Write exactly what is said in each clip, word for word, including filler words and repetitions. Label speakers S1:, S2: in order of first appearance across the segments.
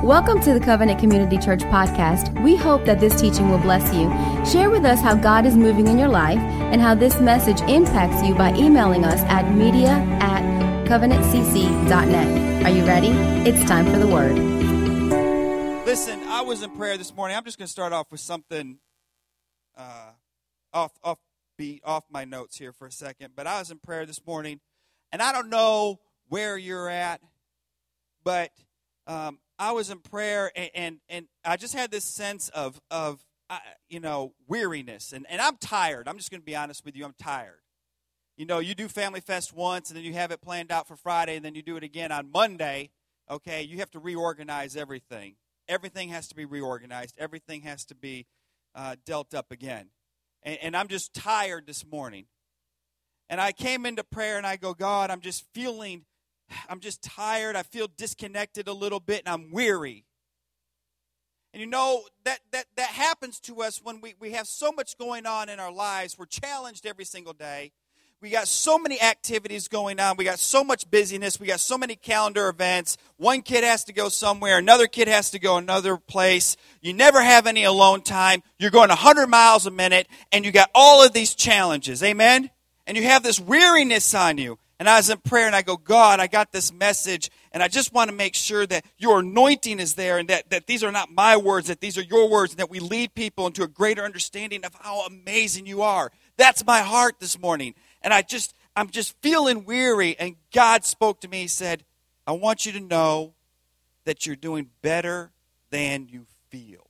S1: Welcome to the Covenant Community Church podcast. We hope that this teaching will bless you. Share with us how God is moving in your life and how this message impacts you by emailing us at media at covenant c c dot net. Are you ready? It's time for the word.
S2: Listen, I was in prayer this morning. I'm just going to start off with something uh, off, off beat, off my notes here for a second. But I was in prayer this morning, and I don't know where you're at, but um, I was in prayer, and, and, and I just had this sense of, of uh, you know, weariness. And, and I'm tired. I'm just going to be honest with you. I'm tired. You know, you do Family Fest once, and then you have it planned out for Friday, and then you do it again on Monday. Okay, you have to reorganize everything. Everything has to be reorganized. Everything has to be uh, dealt up again. And, and I'm just tired this morning. And I came into prayer, and I go, God, I'm just feeling I'm just tired. I feel disconnected a little bit, and I'm weary. And you know, that that, that happens to us when we, we have so much going on in our lives. We're challenged every single day. We got so many activities going on. We got so much busyness. We got so many calendar events. One kid has to go somewhere. Another kid has to go another place. You never have any alone time. You're going one hundred miles a minute, and you got all of these challenges. Amen? And you have this weariness on you. And I was in prayer, and I go, God, I got this message, and I just want to make sure that your anointing is there, and that, that these are not my words, that these are your words, and that we lead people into a greater understanding of how amazing you are. That's my heart this morning. And I just, I'm just feeling weary, and God spoke to me. He said, I want you to know that you're doing better than you feel.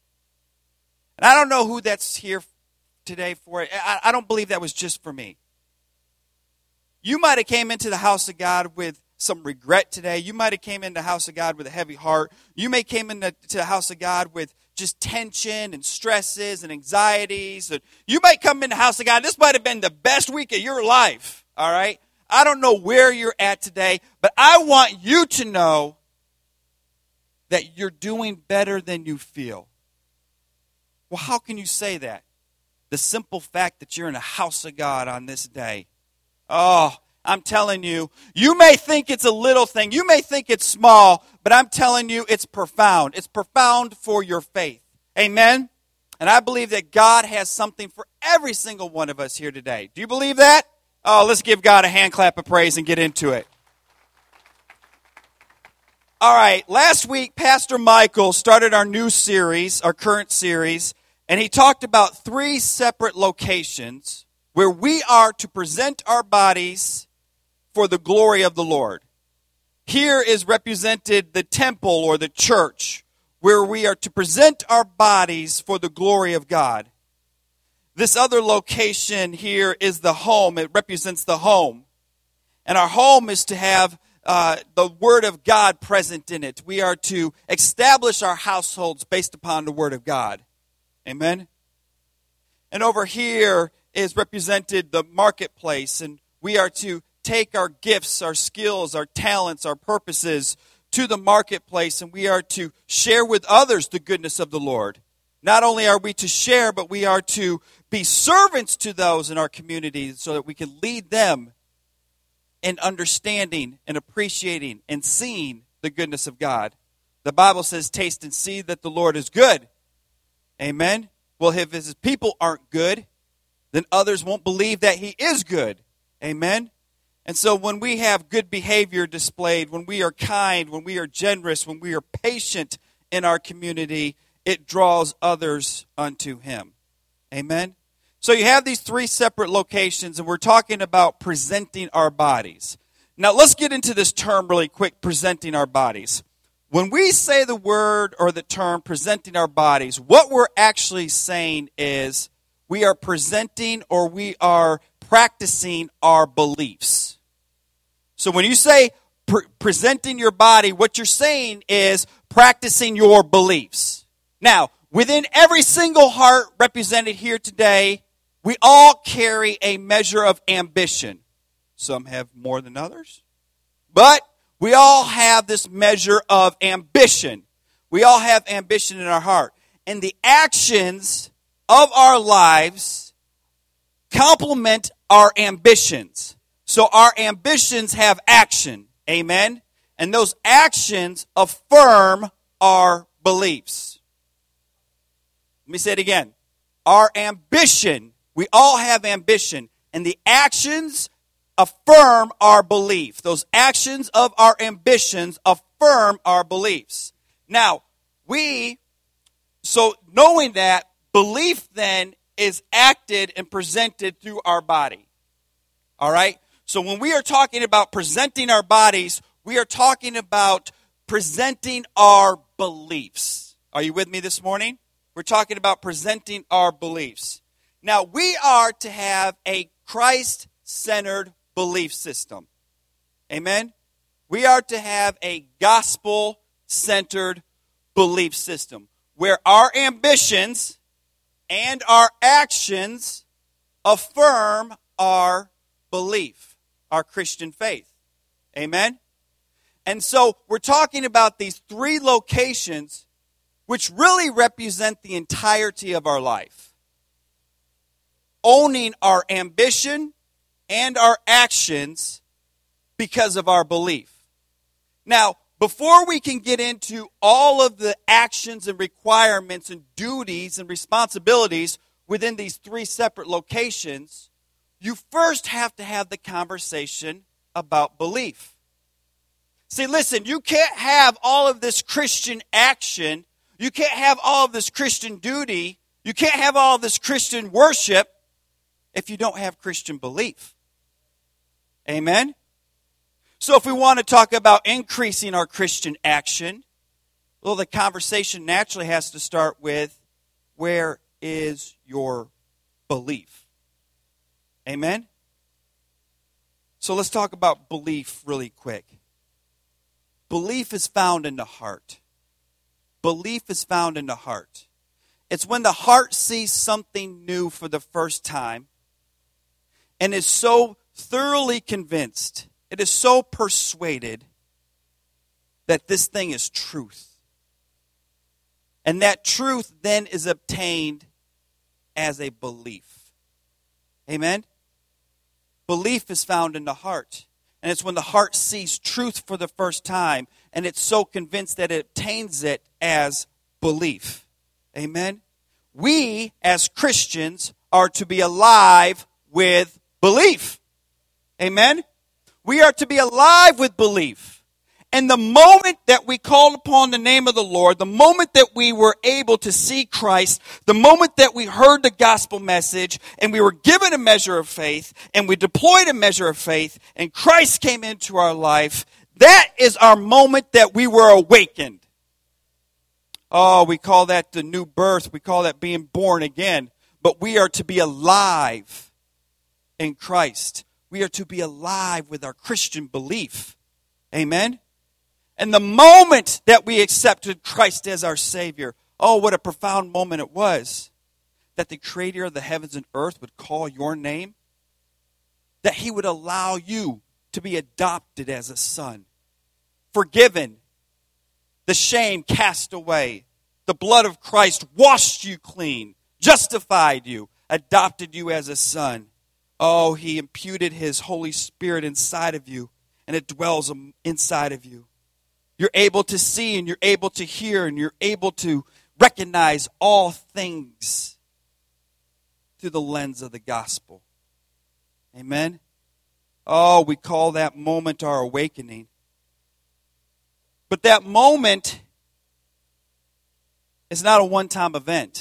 S2: And I don't know who that's here today for. I, I don't believe that was just for me. You might have came into the house of God with some regret today. You might have came into the house of God with a heavy heart. You may came into the house of God with just tension and stresses and anxieties. You might come in the house of God. This might have been the best week of your life, all right? I don't know where you're at today, but I want you to know that you're doing better than you feel. Well, how can you say that? The simple fact that you're in the house of God on this day. Oh, I'm telling you, you may think it's a little thing. You may think it's small, but I'm telling you it's profound. It's profound for your faith. Amen? And I believe that God has something for every single one of us here today. Do you believe that? Oh, let's give God a hand clap of praise and get into it. All right, last week, Pastor Michael started our new series, our current series, and he talked about three separate locations where we are to present our bodies for the glory of the Lord. Here is represented the temple or the church, where we are to present our bodies for the glory of God. This other location here is the home. It represents the home. And our home is to have uh, the Word of God present in it. We are to establish our households based upon the Word of God. Amen? And over here is represented the marketplace, and we are to take our gifts, our skills, our talents, our purposes to the marketplace, and we are to share with others the goodness of the Lord. Not only are we to share, but we are to be servants to those in our community so that we can lead them in understanding and appreciating and seeing the goodness of God. The Bible says, taste and see that the Lord is good. Amen? Well, if his people aren't good, then others won't believe that he is good. Amen? And so when we have good behavior displayed, when we are kind, when we are generous, when we are patient in our community, it draws others unto him. Amen? So you have these three separate locations, and we're talking about presenting our bodies. Now let's get into this term really quick, presenting our bodies. When we say the word or the term presenting our bodies, what we're actually saying is we are presenting or we are practicing our beliefs. So when you say pre- presenting your body, what you're saying is practicing your beliefs. Now, within every single heart represented here today, we all carry a measure of ambition. Some have more than others. But we all have this measure of ambition. We all have ambition in our heart. And the actions of our lives complement our ambitions. So our ambitions have action. Amen? And those actions affirm our beliefs. Let me say it again. Our ambition, we all have ambition, and the actions affirm our belief. Those actions of our ambitions affirm our beliefs. Now, we, so knowing that, belief then is acted and presented through our body. All right? So when we are talking about presenting our bodies, we are talking about presenting our beliefs. Are you with me this morning? We're talking about presenting our beliefs. Now, we are to have a Christ-centered belief system. Amen? We are to have a gospel-centered belief system where our ambitions and our actions affirm our belief, our Christian faith. Amen? And so we're talking about these three locations which really represent the entirety of our life. Owning our ambition and our actions because of our belief. Now, before we can get into all of the actions and requirements and duties and responsibilities within these three separate locations, you first have to have the conversation about belief. See, listen, you can't have all of this Christian action, you can't have all of this Christian duty, you can't have all of this Christian worship if you don't have Christian belief. Amen? So if we want to talk about increasing our Christian action, well, the conversation naturally has to start with, where is your belief? Amen? So let's talk about belief really quick. Belief is found in the heart. Belief is found in the heart. It's when the heart sees something new for the first time and is so thoroughly convinced, it is so persuaded that this thing is truth. And that truth then is obtained as a belief. Amen? Belief is found in the heart. And it's when the heart sees truth for the first time and it's so convinced that it obtains it as belief. Amen? We, as Christians, are to be alive with belief. Amen? We are to be alive with belief. And the moment that we called upon the name of the Lord, the moment that we were able to see Christ, the moment that we heard the gospel message, and we were given a measure of faith, and we deployed a measure of faith, and Christ came into our life, that is our moment that we were awakened. Oh, we call that the new birth. We call that being born again. But we are to be alive in Christ. We are to be alive with our Christian belief. Amen? And the moment that we accepted Christ as our Savior, oh, what a profound moment it was. That the Creator of the heavens and earth would call your name. That He would allow you to be adopted as a son. Forgiven. The shame cast away. The blood of Christ washed you clean. Justified you. Adopted you as a son. Oh, He imputed His Holy Spirit inside of you. And it dwells inside of you. You're able to see and you're able to hear and you're able to recognize all things through the lens of the gospel. Amen? Oh, we call that moment our awakening. But that moment is not a one-time event.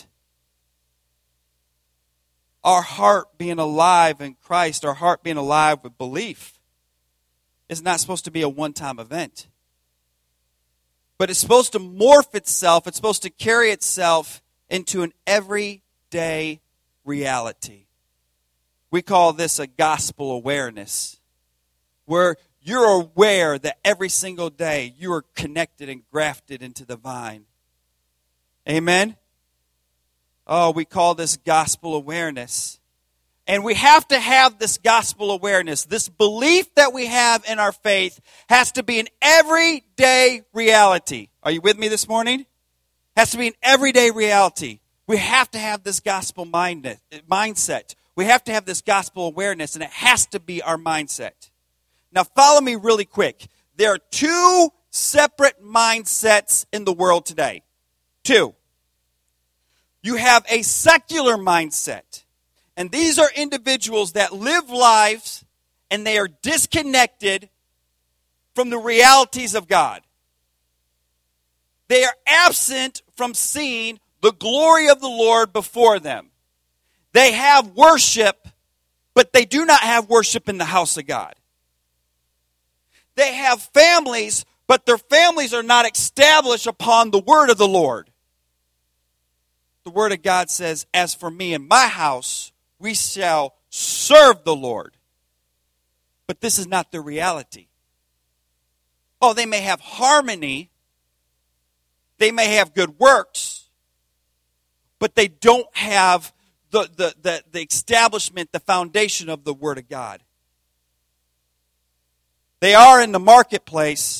S2: Our heart being alive in Christ, our heart being alive with belief, is not supposed to be a one-time event. But it's supposed to morph itself, it's supposed to carry itself into an everyday reality. We call this a gospel awareness, where you're aware that every single day you are connected and grafted into the vine. Amen? Oh, we call this gospel awareness. And we have to have this gospel awareness. This belief that we have in our faith has to be an everyday reality. Are you with me this morning? Has to be an everyday reality. We have to have this gospel mind, mindset. We have to have this gospel awareness, and it has to be our mindset. Now follow me really quick. There are two separate mindsets in the world today. Two, you have a secular mindset. And these are individuals that live lives and they are disconnected from the realities of God. They are absent from seeing the glory of the Lord before them. They have worship, but they do not have worship in the house of God. They have families, but their families are not established upon the word of the Lord. The word of God says, as for me and my house, we shall serve the Lord. But this is not the reality. Oh, they may have harmony. They may have good works. But they don't have the, the, the, the establishment, the foundation of the Word of God. They are in the marketplace,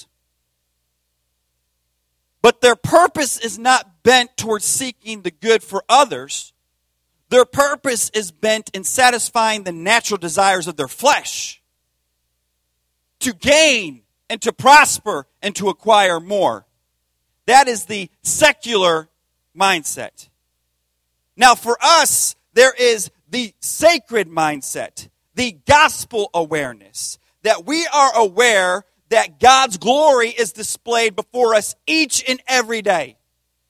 S2: but their purpose is not bent towards seeking the good for others. Their purpose is bent in satisfying the natural desires of their flesh, to gain and to prosper and to acquire more. That is the secular mindset. Now for us, there is the sacred mindset, the gospel awareness, that we are aware that God's glory is displayed before us each and every day.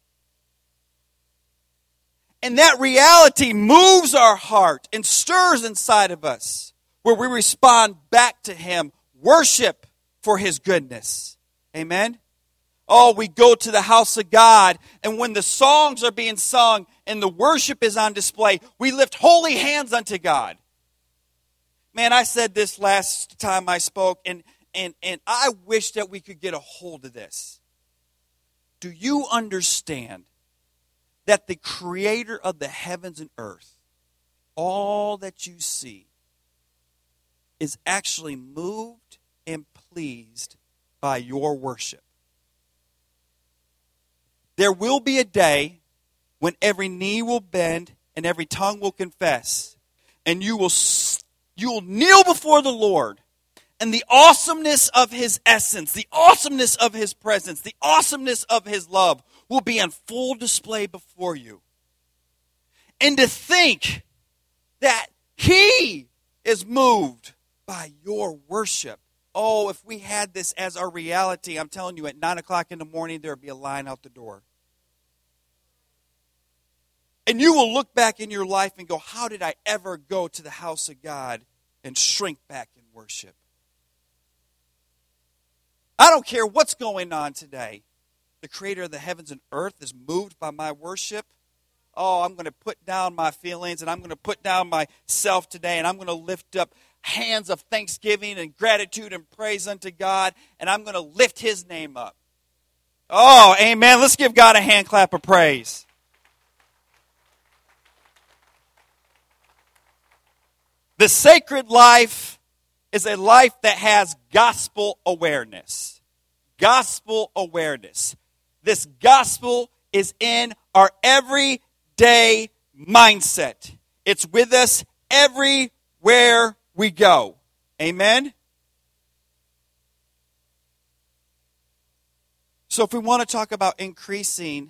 S2: And that reality moves our heart and stirs inside of us, where we respond back to Him, worship for His goodness. Amen? Oh, we go to the house of God, and when the songs are being sung and the worship is on display, we lift holy hands unto God. Man, I said this last time I spoke, and, and, and I wish that we could get a hold of this. Do you understand that the creator of the heavens and earth, all that you see, is actually moved and pleased by your worship? There will be a day when every knee will bend and every tongue will confess, and you will you will kneel before the Lord, and the awesomeness of His essence, the awesomeness of His presence, the awesomeness of His love will be on full display before you. And to think that He is moved by your worship. Oh, if we had this as our reality, I'm telling you, at nine o'clock in the morning, there would be a line out the door. And you will look back in your life and go, how did I ever go to the house of God and shrink back in worship? I don't care what's going on today. The creator of the heavens and earth is moved by my worship. Oh, I'm going to put down my feelings and I'm going to put down myself today, and I'm going to lift up hands of thanksgiving and gratitude and praise unto God, and I'm going to lift His name up. Oh, amen. Let's give God a hand clap of praise. The sacred life is a life that has gospel awareness. Gospel awareness. This gospel is in our everyday mindset. It's with us everywhere we go. Amen? So if we want to talk about increasing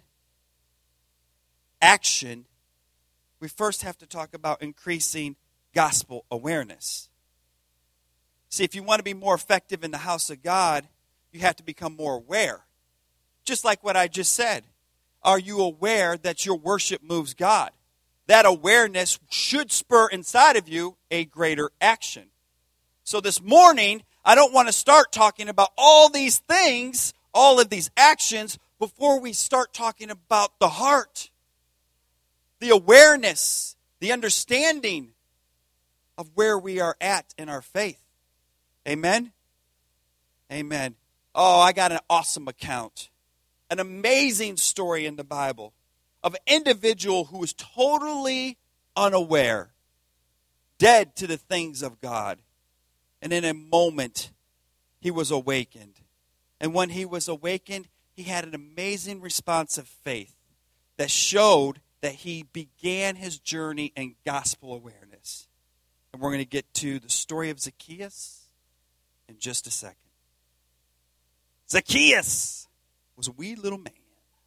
S2: action, we first have to talk about increasing gospel awareness. See, if you want to be more effective in the house of God, you have to become more aware. Just like what I just said. Are you aware that your worship moves God? That awareness should spur inside of you a greater action. So this morning, I don't want to start talking about all these things, all of these actions, before we start talking about the heart, the awareness, the understanding of where we are at in our faith. Amen? Amen. Oh, I got an awesome account. An amazing story in the Bible of an individual who was totally unaware, dead to the things of God. And in a moment, he was awakened. And when he was awakened, he had an amazing response of faith that showed that he began his journey in gospel awareness. And we're going to get to the story of Zacchaeus in just a second. Zacchaeus was a wee little man.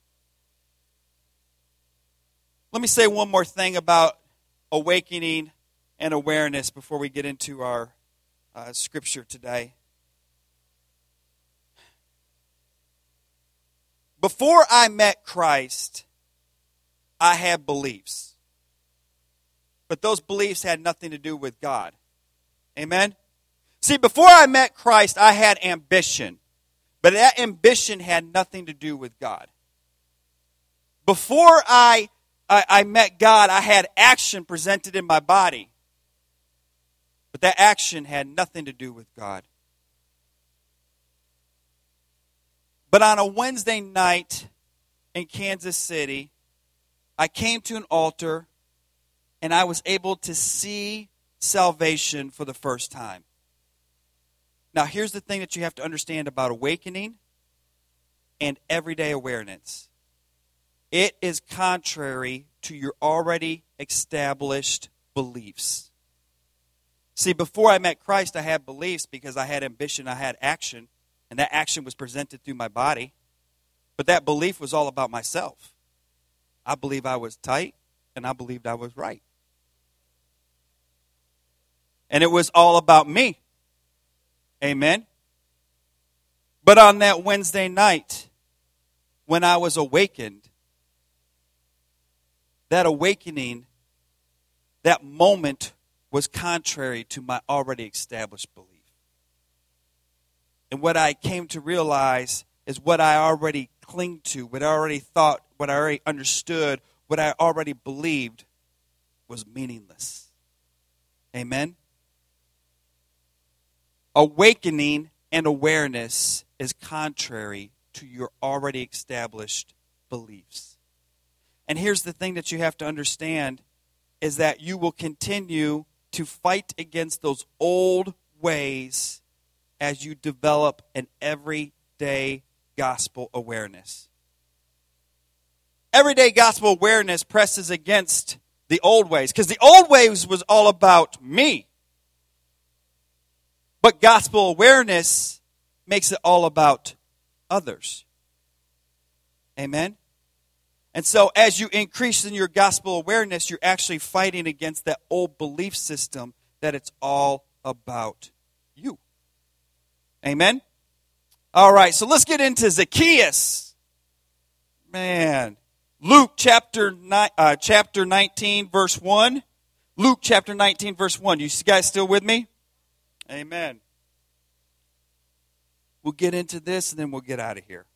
S2: Let me say one more thing about awakening and awareness before we get into our uh, scripture today. Before I met Christ, I had beliefs. But those beliefs had nothing to do with God. Amen? See, before I met Christ, I had ambition. But that ambition had nothing to do with God. Before I, I, I met God, I had action presented in my body. But that action had nothing to do with God. But on a Wednesday night in Kansas City, I came to an altar and I was able to see salvation for the first time. Now, here's the thing that you have to understand about awakening and everyday awareness. It is contrary to your already established beliefs. See, before I met Christ, I had beliefs because I had ambition, I had action, and that action was presented through my body. But that belief was all about myself. I believe I was tight, and I believed I was right. And it was all about me. Amen? But on that Wednesday night, when I was awakened, that awakening, that moment was contrary to my already established belief. And what I came to realize is what I already cling to, what I already thought, what I already understood, what I already believed was meaningless. Amen? Awakening and awareness is contrary to your already established beliefs. And here's the thing that you have to understand is that you will continue to fight against those old ways as you develop an everyday gospel awareness. Everyday gospel awareness presses against the old ways, because the old ways was all about me. But gospel awareness makes it all about others. Amen? And so as you increase in your gospel awareness, you're actually fighting against that old belief system that it's all about you. Amen? All right, so let's get into Zacchaeus. Man. Luke chapter nine, uh, chapter nineteen, verse one. Luke chapter nineteen, verse one. You guys still with me? Amen. We'll get into this and then we'll get out of here.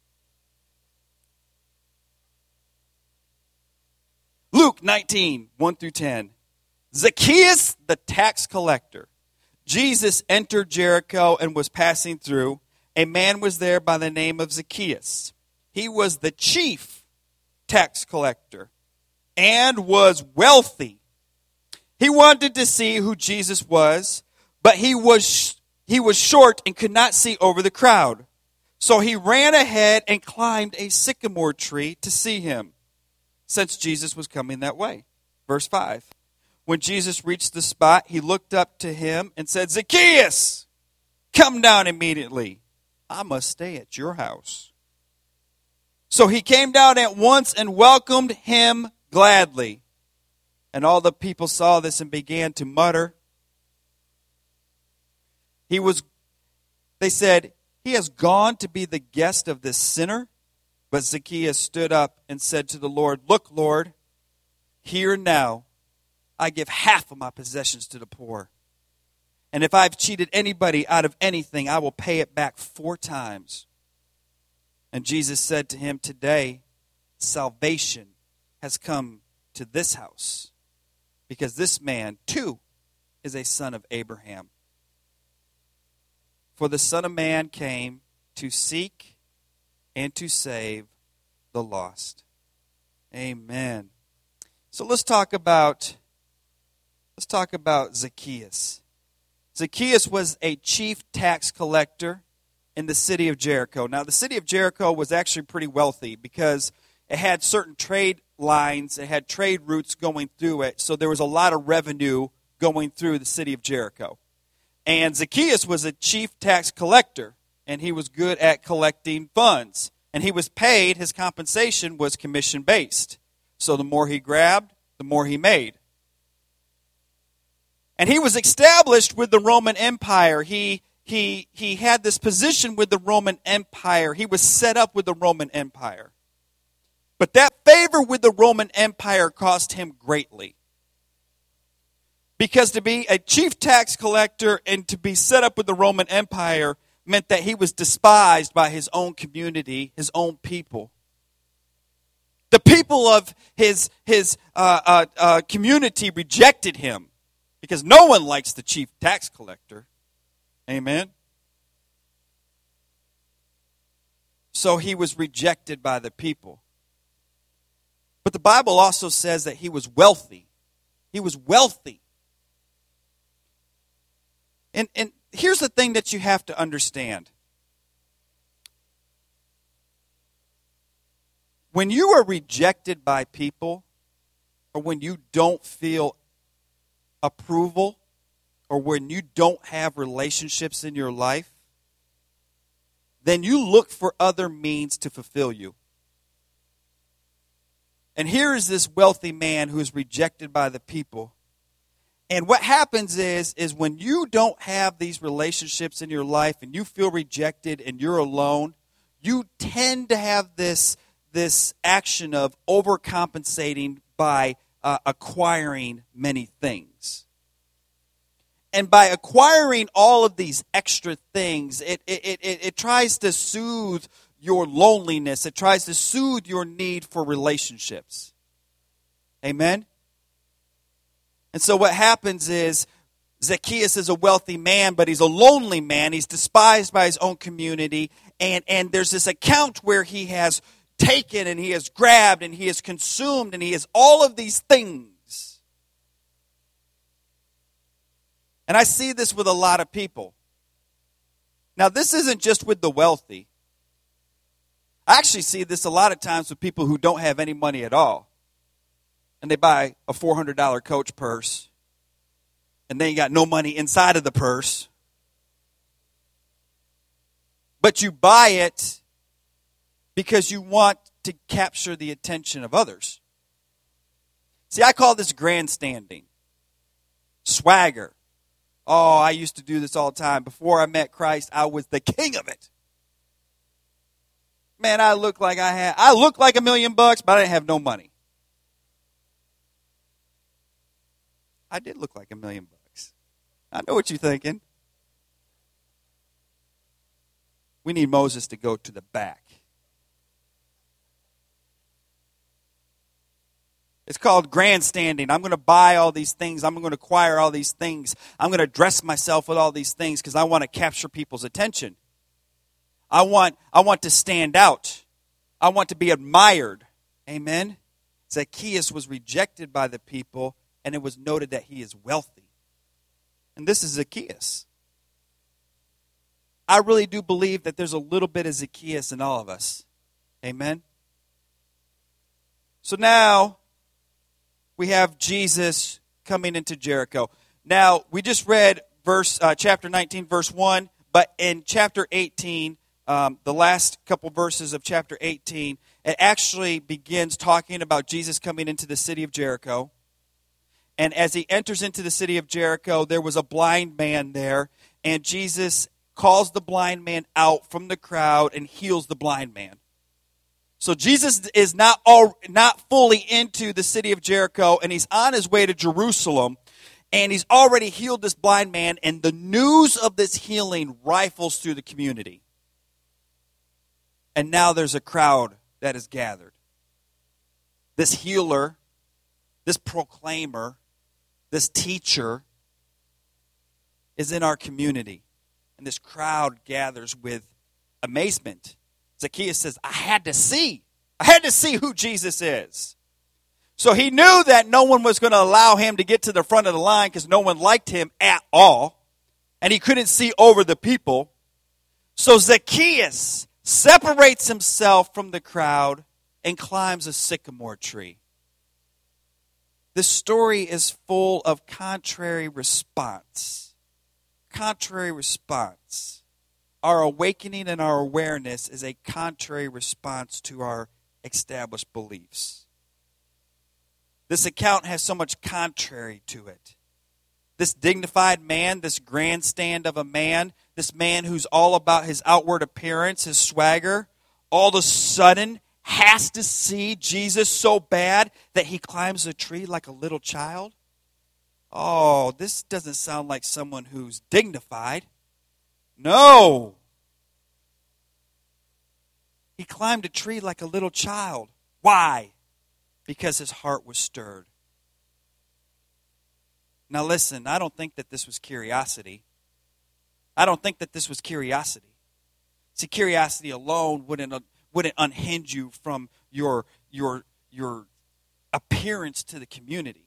S2: Luke nineteen, one through ten. Zacchaeus, the tax collector. Jesus entered Jericho and was passing through. A man was there by the name of Zacchaeus. He was the chief tax collector and was wealthy. He wanted to see who Jesus was, but he was he was short and could not see over the crowd. So he ran ahead and climbed a sycamore tree to see him, since Jesus was coming that way. Verse five. When Jesus reached the spot, he looked up to him and said, Zacchaeus, come down immediately. I must stay at your house. So he came down at once and welcomed him gladly. And all the people saw this and began to mutter. He was, they said, he has gone to be the guest of this sinner. But Zacchaeus stood up and said to the Lord, look, Lord, here now I give half of my possessions to the poor. And if I've cheated anybody out of anything, I will pay it back four times. And Jesus said to him, today salvation has come to this house, because this man too is a son of Abraham. For the Son of Man came to seek and to save the lost. Amen. So let's talk about let's talk about Zacchaeus. Zacchaeus was a chief tax collector in the city of Jericho. Now, the city of Jericho was actually pretty wealthy because it had certain trade lines, it had trade routes going through it, so there was a lot of revenue going through the city of Jericho. And Zacchaeus was a chief tax collector. and he was good at collecting funds. And he was paid, his compensation was commission-based. So the more he grabbed, the more he made. And he was established with the Roman Empire. He, he, he had this position with the Roman Empire. He was set up with the Roman Empire. But that favor with the Roman Empire cost him greatly. Because to be a chief tax collector and to be set up with the Roman Empire meant that he was despised by his own community, his own people. The people of his, his uh, uh, uh, community rejected him because no one likes the chief tax collector. Amen? So he was rejected by the people. But the Bible also says that he was wealthy. He was wealthy. And, and here's the thing that you have to understand. When you are rejected by people, or when you don't feel approval, or when you don't have relationships in your life, then you look for other means to fulfill you. And here is this wealthy man who is rejected by the people. And what happens is, is when you don't have these relationships in your life and you feel rejected and you're alone, you tend to have this, this action of overcompensating by uh, acquiring many things. And by acquiring all of these extra things, it, it, it, it tries to soothe your loneliness. It tries to soothe your need for relationships. Amen? And so what happens is Zacchaeus is a wealthy man, but he's a lonely man. He's despised by his own community. And, and there's this account where he has taken and he has grabbed and he has consumed and he has all of these things. And I see this with a lot of people. Now, this isn't just with the wealthy. I actually see this a lot of times with people who don't have any money at all. And they buy a four hundred dollars Coach purse. And they ain't got no money inside of the purse. But you buy it because you want to capture the attention of others. See, I call this grandstanding. Swagger. Oh, I used to do this all the time. Before I met Christ, I was the king of it. Man, I looked like I had, I looked like a million bucks, but I didn't have no money. I did look like a million bucks. I know what you're thinking. We need Moses to go to the back. It's called grandstanding. I'm going to buy all these things. I'm going to acquire all these things. I'm going to dress myself with all these things because I want to capture people's attention. I want, I want to stand out. I want to be admired. Amen? Zacchaeus was rejected by the people, and it was noted that he is wealthy. And this is Zacchaeus. I really do believe that there's a little bit of Zacchaeus in all of us. Amen? So now we have Jesus coming into Jericho. Now, we just read verse uh, chapter nineteen, verse one, but in chapter eighteen, um, the last couple verses of chapter eighteen, it actually begins talking about Jesus coming into the city of Jericho. And as he enters into the city of Jericho, there was a blind man there, and Jesus calls the blind man out from the crowd and heals the blind man. So Jesus is not all, not fully into the city of Jericho, and he's on his way to Jerusalem, and he's already healed this blind man, and the news of this healing rifles through the community. And now there's a crowd that is gathered. This healer, this proclaimer, this teacher is in our community. And this crowd gathers with amazement. Zacchaeus says, I had to see. I had to see who Jesus is. So he knew that no one was going to allow him to get to the front of the line because no one liked him at all. And he couldn't see over the people. So Zacchaeus separates himself from the crowd and climbs a sycamore tree. This story is full of contrary response. Contrary response. our awakening and our awareness is a contrary response to our established beliefs. This account has so much contrary to it. This dignified man, this grandstand of a man, this man who's all about his outward appearance, his swagger, all of a sudden has to see Jesus so bad that he climbs a tree like a little child. Oh, this doesn't sound like someone who's dignified. No. He climbed a tree like a little child. Why? Because his heart was stirred. Now listen, I don't think that this was curiosity. I don't think that this was curiosity. See, curiosity alone wouldn't, uh, wouldn't unhinge you from your, your, your appearance to the community.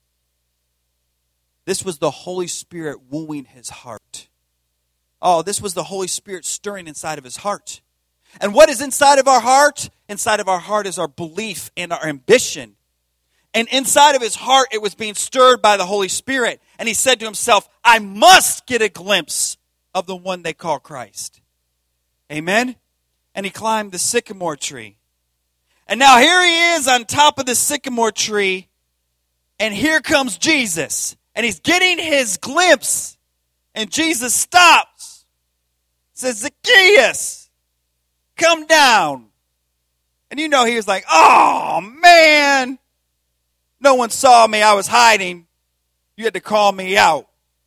S2: This was the Holy Spirit wooing his heart. Oh, this was the Holy Spirit stirring inside of his heart. And what is inside of our heart? Inside of our heart is our belief and our ambition. And inside of his heart, it was being stirred by the Holy Spirit. And he said to himself, I must get a glimpse of the one they call Christ. Amen? And he climbed the sycamore tree. And now here he is on top of the sycamore tree. And here comes Jesus. And he's getting his glimpse. And Jesus stops. Says, Zacchaeus, come down. And you know he was like, oh, man. No one saw me. I was hiding. You had to call me out.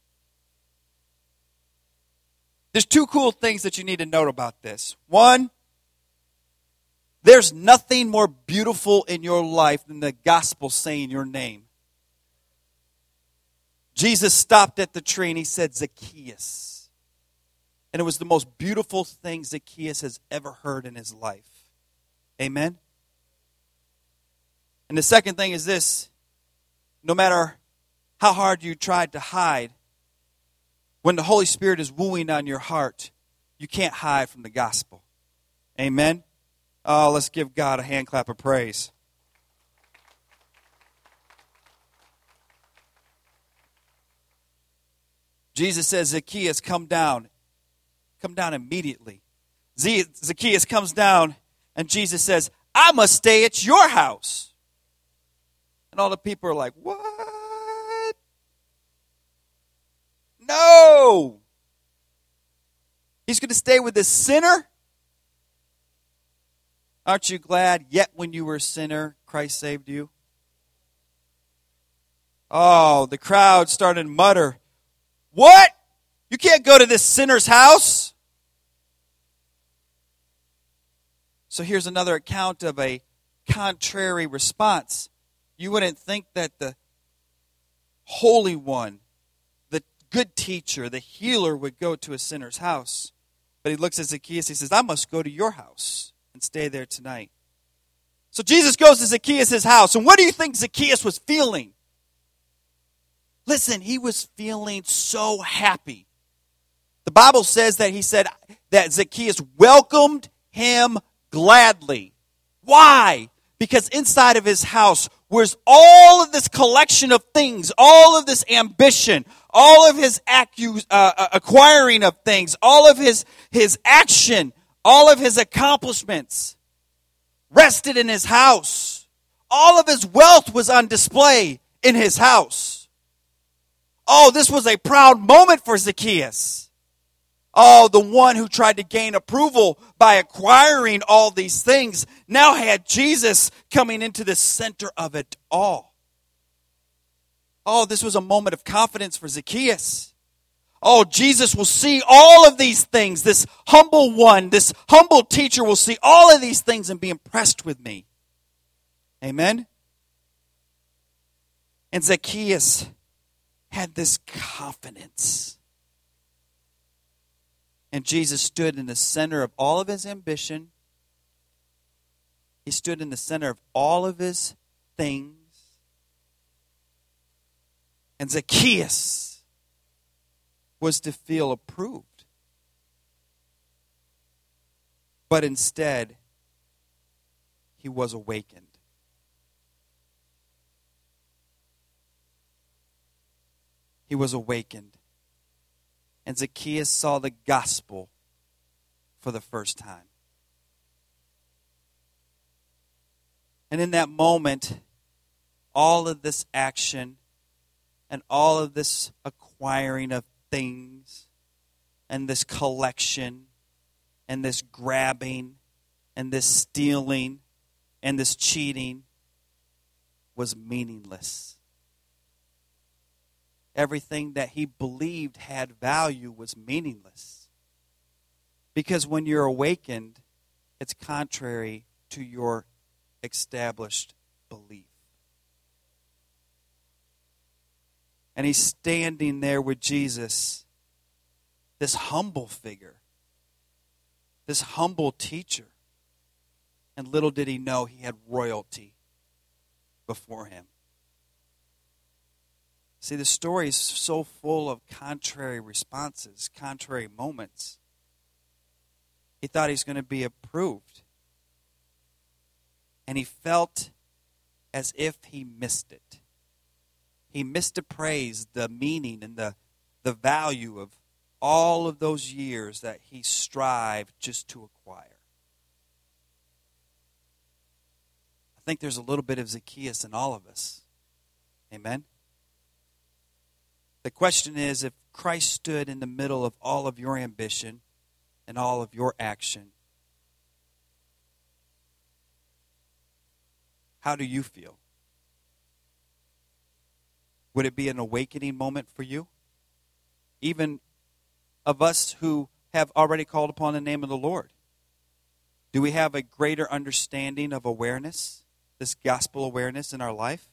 S2: There's two cool things that you need to note about this. One, there's nothing more beautiful in your life than the gospel saying your name. Jesus stopped at the tree and he said, Zacchaeus. And it was the most beautiful thing Zacchaeus has ever heard in his life. Amen? And the second thing is this. No matter how hard you tried to hide, when the Holy Spirit is wooing on your heart, you can't hide from the gospel. Amen? Oh, let's give God a hand clap of praise. Jesus says, Zacchaeus, come down. Come down immediately. Zacchaeus comes down, and Jesus says, I must stay at your house. And all the people are like, what? No. He's going to stay with this sinner? Aren't you glad yet when you were a sinner, Christ saved you? Oh, the crowd started to mutter, what? You can't go to this sinner's house? So here's another account of a contrary response. You wouldn't think that the Holy One, the good teacher, the healer would go to a sinner's house. But he looks at Zacchaeus, he says, I must go to your house and stay there tonight. So Jesus goes to Zacchaeus' house. And what do you think Zacchaeus was feeling? Listen, he was feeling so happy. The Bible says that he said that Zacchaeus welcomed him gladly. Why? Because inside of his house was all of this collection of things, all of this ambition, all of his accu- uh, acquiring of things, all of his, his action, all of his accomplishments rested in his house. All of his wealth was on display in his house. Oh, this was a proud moment for Zacchaeus. Oh, the one who tried to gain approval by acquiring all these things now had Jesus coming into the center of it all. Oh, this was a moment of confidence for Zacchaeus. Oh, Jesus will see all of these things. This humble one, this humble teacher will see all of these things and be impressed with me. Amen? And Zacchaeus had this confidence. And Jesus stood in the center of all of his ambition. He stood in the center of all of his things. And Zacchaeus was to feel approved. But instead, he was awakened. He was awakened. And Zacchaeus saw the gospel for the first time. And in that moment, all of this action and all of this acquiring of things and this collection and this grabbing and this stealing and this cheating was meaningless. Everything that he believed had value was meaningless. Because when you're awakened, it's contrary to your established belief. And he's standing there with Jesus, this humble figure, this humble teacher. And little did he know he had royalty before him. See, the story is so full of contrary responses, contrary moments. He thought he was going to be approved. And he felt as if he missed it. He misappraised the meaning and the, the value of all of those years that he strived just to acquire. I think there's a little bit of Zacchaeus in all of us. Amen? The question is, if Christ stood in the middle of all of your ambition and all of your action, how do you feel? Would it be an awakening moment for you? Even of us who have already called upon the name of the Lord. Do we have a greater understanding of awareness, this gospel awareness in our life?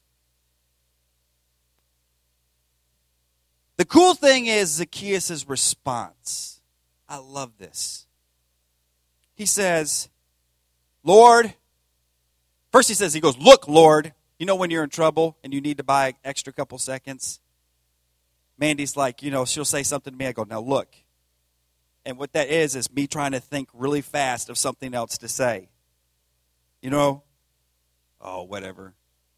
S2: The cool thing is Zacchaeus' response. I love this. He says, Lord, first he says, he goes, look, Lord. You know when you're in trouble and you need to buy an extra couple seconds? Mandy's like, you know, she'll say something to me. I go, now look. And what that is, is me trying to think really fast of something else to say. You know? Oh, whatever.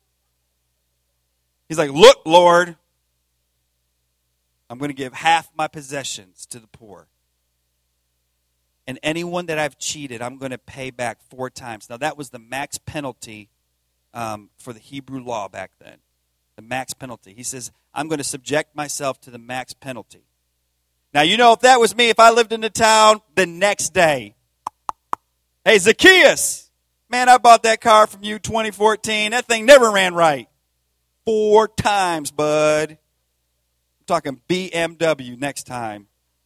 S2: He's like, look, Lord. I'm going to give half my possessions to the poor. And anyone that I've cheated, I'm going to pay back four times. Now, that was the max penalty um, for the Hebrew law back then. The max penalty. He says, I'm going to subject myself to the max penalty. Now, you know, if that was me, if I lived in the town the next day, hey, Zacchaeus, man, I bought that car from you twenty fourteen. That thing never ran right. Four times, bud. I'm talking B M W next time.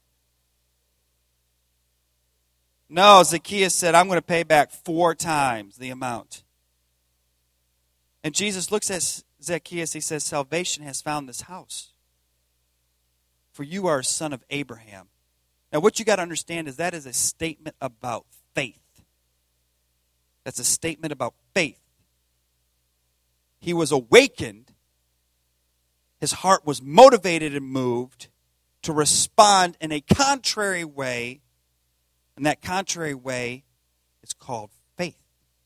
S2: No, Zacchaeus said, I'm going to pay back four times the amount. And Jesus looks at Zacchaeus, he says, salvation has found this house. For you are a son of Abraham. Now what you got to understand is that is a statement about faith. That's a statement about faith. He was awakened. His heart was motivated and moved to respond in a contrary way. And that contrary way is called faith.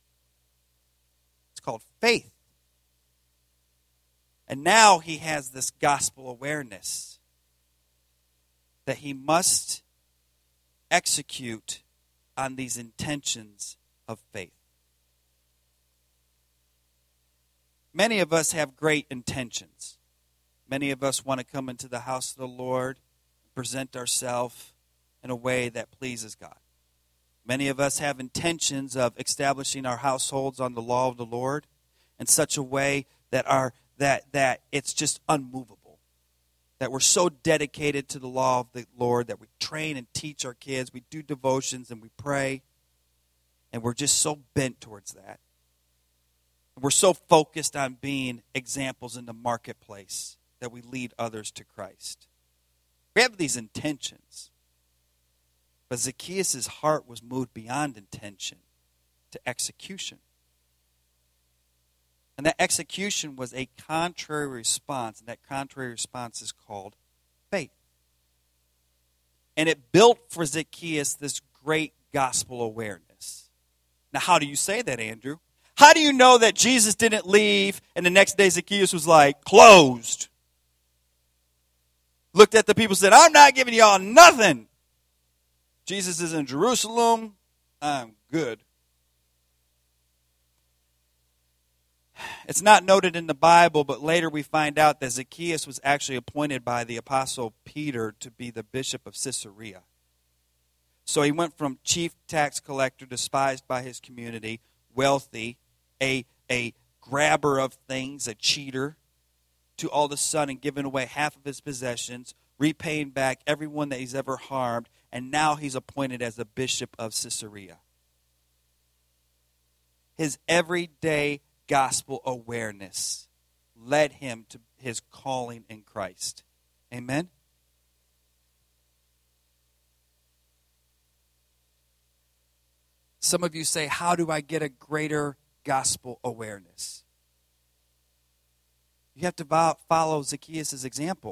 S2: It's called faith. And now he has this gospel awareness that he must execute on these intentions of faith. Many of us have great intentions. Many of us want to come into the house of the Lord, present ourselves in a way that pleases God. Many of us have intentions of establishing our households on the law of the Lord in such a way that our that that it's just unmovable. That we're so dedicated to the law of the Lord that we train and teach our kids, we do devotions and we pray, and we're just so bent towards that. We're so focused on being examples in the marketplace that we lead others to Christ. We have these intentions. But Zacchaeus' heart was moved beyond intention to execution. And that execution was a contrary response. And that contrary response is called faith. And it built for Zacchaeus this great gospel awareness. Now, how do you say that, Andrew? How do you know that Jesus didn't leave and the next day Zacchaeus was like, closed? Looked at the people and said, I'm not giving y'all nothing. Jesus is in Jerusalem, I'm good. It's not noted in the Bible, but later we find out that Zacchaeus was actually appointed by the Apostle Peter to be the bishop of Caesarea. So he went from chief tax collector, despised by his community, wealthy, a, a grabber of things, a cheater, to all of a sudden giving away half of his possessions, repaying back everyone that he's ever harmed, and now he's appointed as the bishop of Caesarea. His everyday gospel awareness led him to his calling in Christ. Amen? Some of you say, how do I get a greater gospel awareness? You have to follow Zacchaeus' example.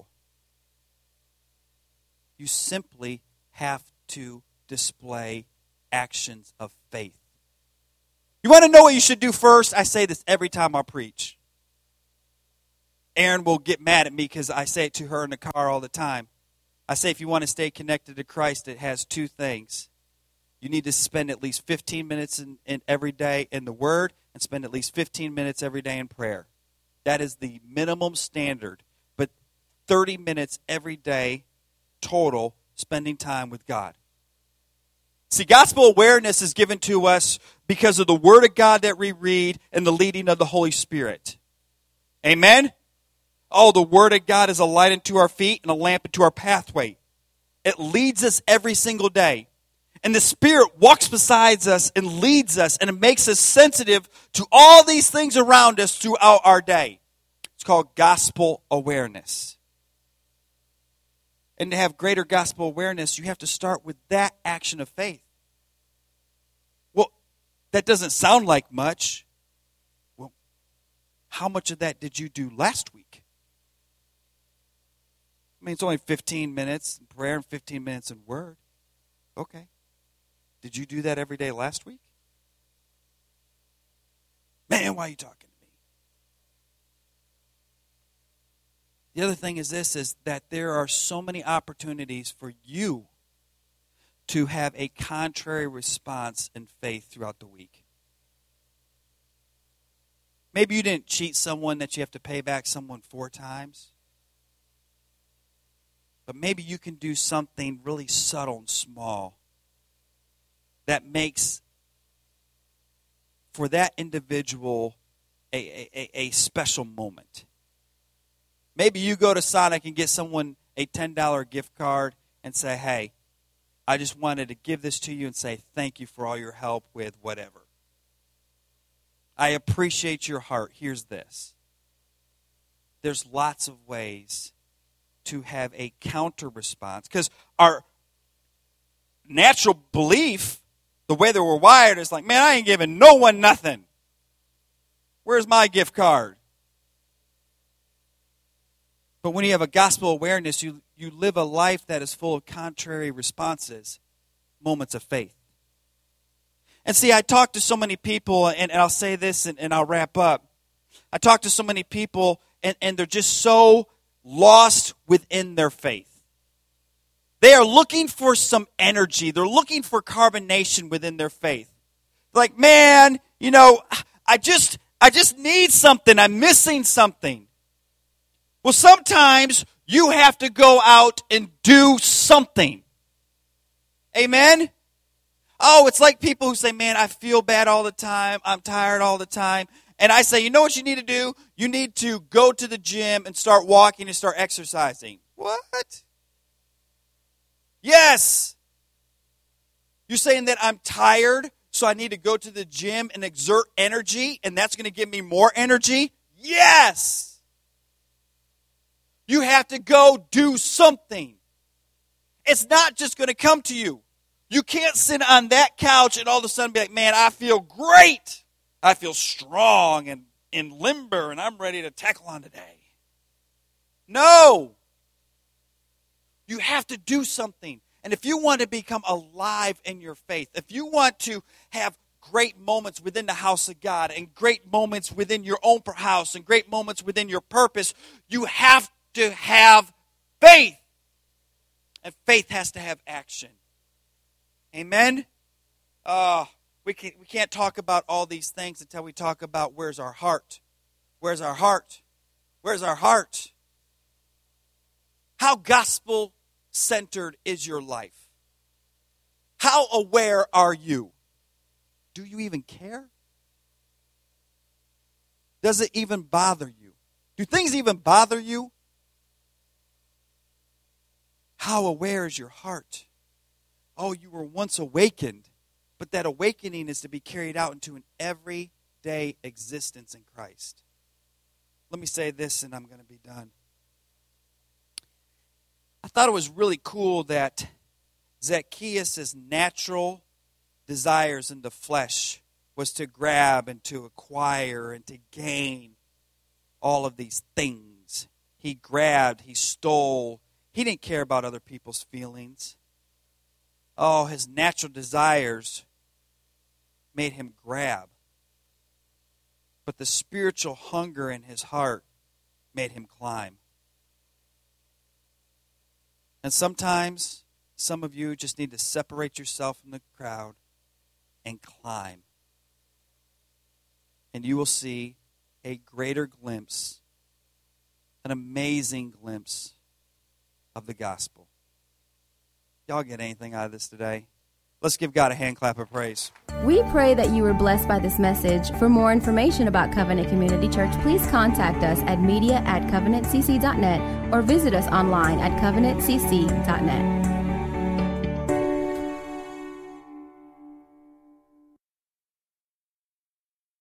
S2: You simply have to display actions of faith. You want to know what you should do first? I say this every time I preach. Erin will get mad at me because I say it to her in the car all the time. I say if you want to stay connected to Christ, it has two things. You need to spend at least fifteen minutes in, in every day in the Word and spend at least fifteen minutes every day in prayer. That is the minimum standard. But thirty minutes every day total spending time with God. See, gospel awareness is given to us because of the Word of God that we read and the leading of the Holy Spirit. Amen? Oh, the Word of God is a light unto our feet and a lamp unto our pathway. It leads us every single day. And the Spirit walks beside us and leads us, and it makes us sensitive to all these things around us throughout our day. It's called gospel awareness. And to have greater gospel awareness, you have to start with that action of faith. Well, that doesn't sound like much. Well, how much of that did you do last week? I mean, it's only fifteen minutes in prayer and fifteen minutes in word. Okay. Did you do that every day last week? Man, why are you talking to me? The other thing is this, is that there are so many opportunities for you to have a contrary response in faith throughout the week. Maybe you didn't cheat someone that you have to pay back someone four times. But maybe you can do something really subtle and small that makes, for that individual, a, a, a special moment. Maybe you go to Sonic and get someone a ten dollar gift card and say, hey, I just wanted to give this to you and say thank you for all your help with whatever. I appreciate your heart. Here's this. There's lots of ways to have a counter response, because our natural belief, the way that we're wired, is like, man, I ain't giving no one nothing. Where's my gift card? But when you have a gospel awareness, you, you live a life that is full of contrary responses, moments of faith. And see, I talk to so many people, and, and I'll say this and, and I'll wrap up. I talk to so many people, and, and they're just so lost within their faith. They are looking for some energy. They're looking for carbonation within their faith. Like, man, you know, I just I just need something. I'm missing something. Well, sometimes you have to go out and do something. Amen? Oh, it's like people who say, man, I feel bad all the time. I'm tired all the time. And I say, you know what you need to do? You need to go to the gym and start walking and start exercising. What? Yes. You're saying that I'm tired, so I need to go to the gym and exert energy, and that's going to give me more energy? Yes. You have to go do something. It's not just going to come to you. You can't sit on that couch and all of a sudden be like, man, I feel great. I feel strong and, and limber, and I'm ready to tackle on today. No. You have to do something. And if you want to become alive in your faith, if you want to have great moments within the house of God and great moments within your own house and great moments within your purpose, you have to have faith. And faith has to have action. Amen? Uh, we, can, we can't talk about all these things until we talk about where's our heart. Where's our heart? Where's our heart? How gospel-centered is your life? How aware are you? Do you even care? Does it even bother you? Do things even bother you? How aware is your heart? Oh, you were once awakened, but that awakening is to be carried out into an everyday existence in Christ. Let me say this and I'm going to be done. I thought it was really cool that Zacchaeus' natural desires in the flesh was to grab and to acquire and to gain all of these things. He grabbed, he stole. He didn't care about other people's feelings. Oh, his natural desires made him grab. But the spiritual hunger in his heart made him climb. And sometimes, some of you just need to separate yourself from the crowd and climb. And you will see a greater glimpse, an amazing glimpse of the gospel. Y'all get anything out of this today? Let's give God a hand clap of praise.
S1: We pray that you were blessed by this message. For more information about Covenant Community Church, please contact us at media at covenant c c dot net or visit us online at covenant c c dot net.